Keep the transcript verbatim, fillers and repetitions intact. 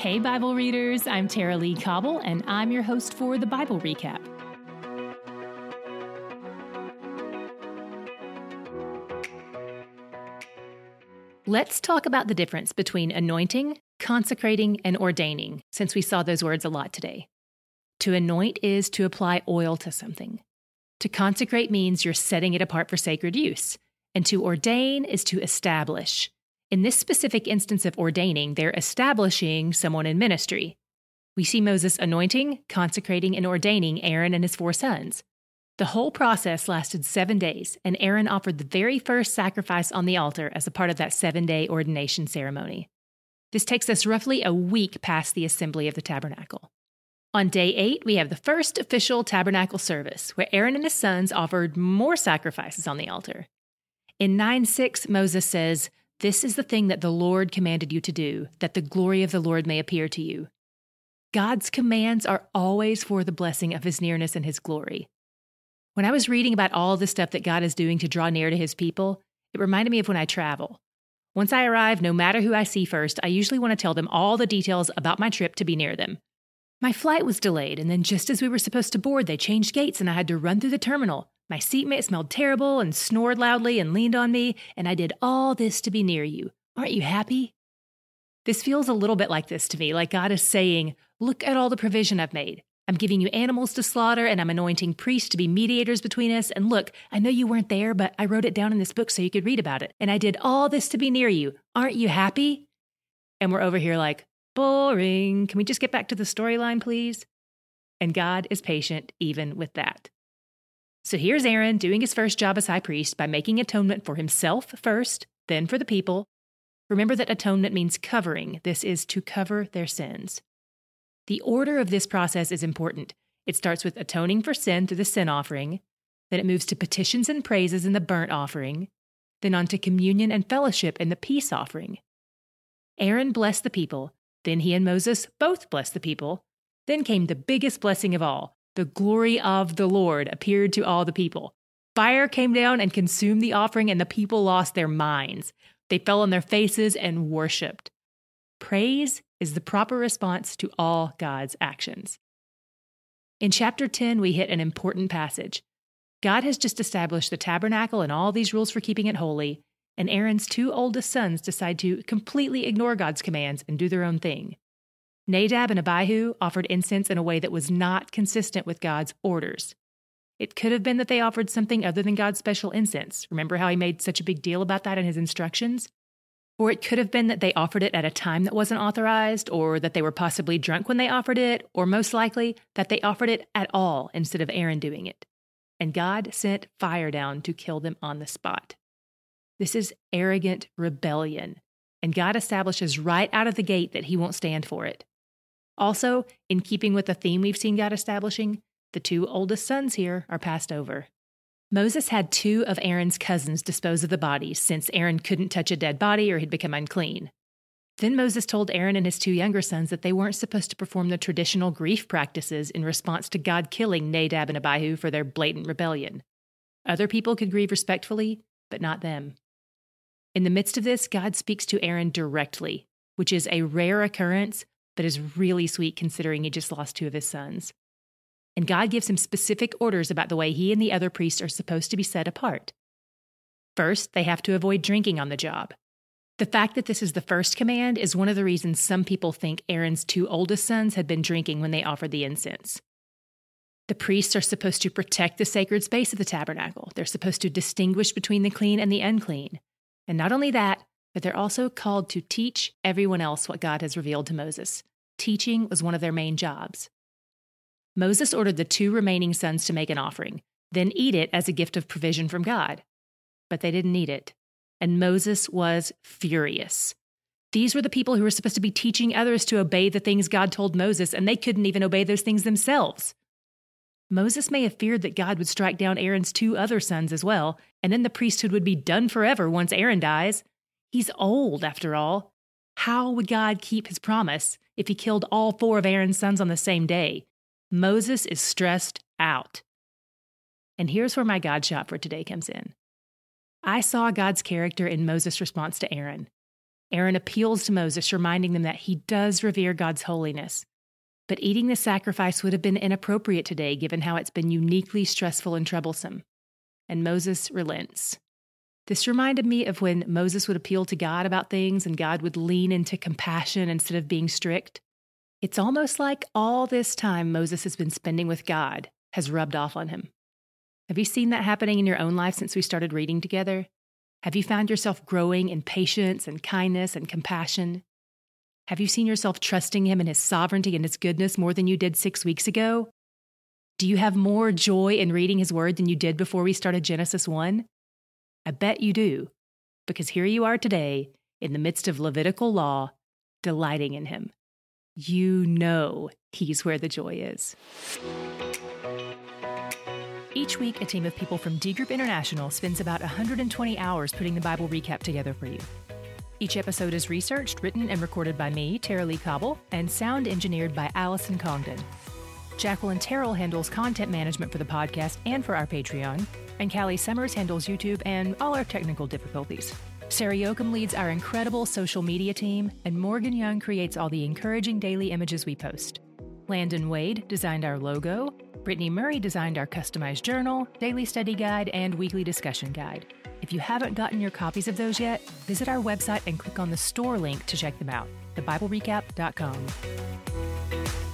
Hey, Bible readers, I'm Tara Lee Cobble, and I'm your host for the Bible Recap. Let's talk about the difference between anointing, consecrating, and ordaining, since we saw those words a lot today. To anoint is to apply oil to something. To consecrate means you're setting it apart for sacred use. And to ordain is to establish. In this specific instance of ordaining, they're establishing someone in ministry. We see Moses anointing, consecrating, and ordaining Aaron and his four sons. The whole process lasted seven days, and Aaron offered the very first sacrifice on the altar as a part of that seven-day ordination ceremony. This takes us roughly a week past the assembly of the tabernacle. On day eight, we have the first official tabernacle service, where Aaron and his sons offered more sacrifices on the altar. In nine six, Moses says, "This is the thing that the Lord commanded you to do, that the glory of the Lord may appear to you." God's commands are always for the blessing of his nearness and his glory. When I was reading about all the stuff that God is doing to draw near to his people, it reminded me of when I travel. Once I arrive, no matter who I see first, I usually want to tell them all the details about my trip to be near them. My flight was delayed, and then just as we were supposed to board, they changed gates and I had to run through the terminal. My seatmate smelled terrible and snored loudly and leaned on me, and I did all this to be near you. Aren't you happy? This feels a little bit like this to me, like God is saying, look at all the provision I've made. I'm giving you animals to slaughter, and I'm anointing priests to be mediators between us. And look, I know you weren't there, but I wrote it down in this book so you could read about it. And I did all this to be near you. Aren't you happy? And we're over here like, boring. Can we just get back to the storyline, please? And God is patient even with that. So here's Aaron doing his first job as high priest by making atonement for himself first, then for the people. Remember that atonement means covering. This is to cover their sins. The order of this process is important. It starts with atoning for sin through the sin offering, then it moves to petitions and praises in the burnt offering, then on to communion and fellowship in the peace offering. Aaron blessed the people, then he and Moses both blessed the people. Then came the biggest blessing of all. The glory of the Lord appeared to all the people. Fire came down and consumed the offering, and the people lost their minds. They fell on their faces and worshipped. Praise is the proper response to all God's actions. In chapter ten, we hit an important passage. God has just established the tabernacle and all these rules for keeping it holy, and Aaron's two oldest sons decide to completely ignore God's commands and do their own thing. Nadab and Abihu offered incense in a way that was not consistent with God's orders. It could have been that they offered something other than God's special incense. Remember how he made such a big deal about that in his instructions? Or it could have been that they offered it at a time that wasn't authorized, or that they were possibly drunk when they offered it, or most likely that they offered it at all instead of Aaron doing it. And God sent fire down to kill them on the spot. This is arrogant rebellion, and God establishes right out of the gate that he won't stand for it. Also, in keeping with the theme we've seen God establishing, the two oldest sons here are passed over. Moses had two of Aaron's cousins dispose of the bodies, since Aaron couldn't touch a dead body or he'd become unclean. Then Moses told Aaron and his two younger sons that they weren't supposed to perform the traditional grief practices in response to God killing Nadab and Abihu for their blatant rebellion. Other people could grieve respectfully, but not them. In the midst of this, God speaks to Aaron directly, which is a rare occurrence, but is really sweet considering he just lost two of his sons. And God gives him specific orders about the way he and the other priests are supposed to be set apart. First, they have to avoid drinking on the job. The fact that this is the first command is one of the reasons some people think Aaron's two oldest sons had been drinking when they offered the incense. The priests are supposed to protect the sacred space of the tabernacle. They're supposed to distinguish between the clean and the unclean. And not only that, but they're also called to teach everyone else what God has revealed to Moses. Teaching was one of their main jobs. Moses ordered the two remaining sons to make an offering, then eat it as a gift of provision from God. But they didn't eat it, and Moses was furious. These were the people who were supposed to be teaching others to obey the things God told Moses, and they couldn't even obey those things themselves. Moses may have feared that God would strike down Aaron's two other sons as well, and then the priesthood would be done forever once Aaron dies. He's old, after all. How would God keep his promise if he killed all four of Aaron's sons on the same day? Moses is stressed out. And here's where my God shot for today comes in. I saw God's character in Moses' response to Aaron. Aaron appeals to Moses, reminding them that he does revere God's holiness. But eating the sacrifice would have been inappropriate today, given how it's been uniquely stressful and troublesome. And Moses relents. This reminded me of when Moses would appeal to God about things and God would lean into compassion instead of being strict. It's almost like all this time Moses has been spending with God has rubbed off on him. Have you seen that happening in your own life since we started reading together? Have you found yourself growing in patience and kindness and compassion? Have you seen yourself trusting him in his sovereignty and his goodness more than you did six weeks ago? Do you have more joy in reading his word than you did before we started Genesis one? I bet you do, because here you are today in the midst of Levitical law, delighting in him. You know he's where the joy is. Each week, a team of people from D Group International spends about one hundred twenty hours putting the Bible recap together for you. Each episode is researched, written, and recorded by me, Tara Lee Cobble, and sound engineered by Allison Congdon. Jacqueline Terrell handles content management for the podcast and for our Patreon, and Callie Summers handles YouTube and all our technical difficulties. Sarah Yoakum leads our incredible social media team, and Morgan Young creates all the encouraging daily images we post. Landon Wade designed our logo, Brittany Murray designed our customized journal, daily study guide, and weekly discussion guide. If you haven't gotten your copies of those yet, visit our website and click on the store link to check them out, the bible recap dot com.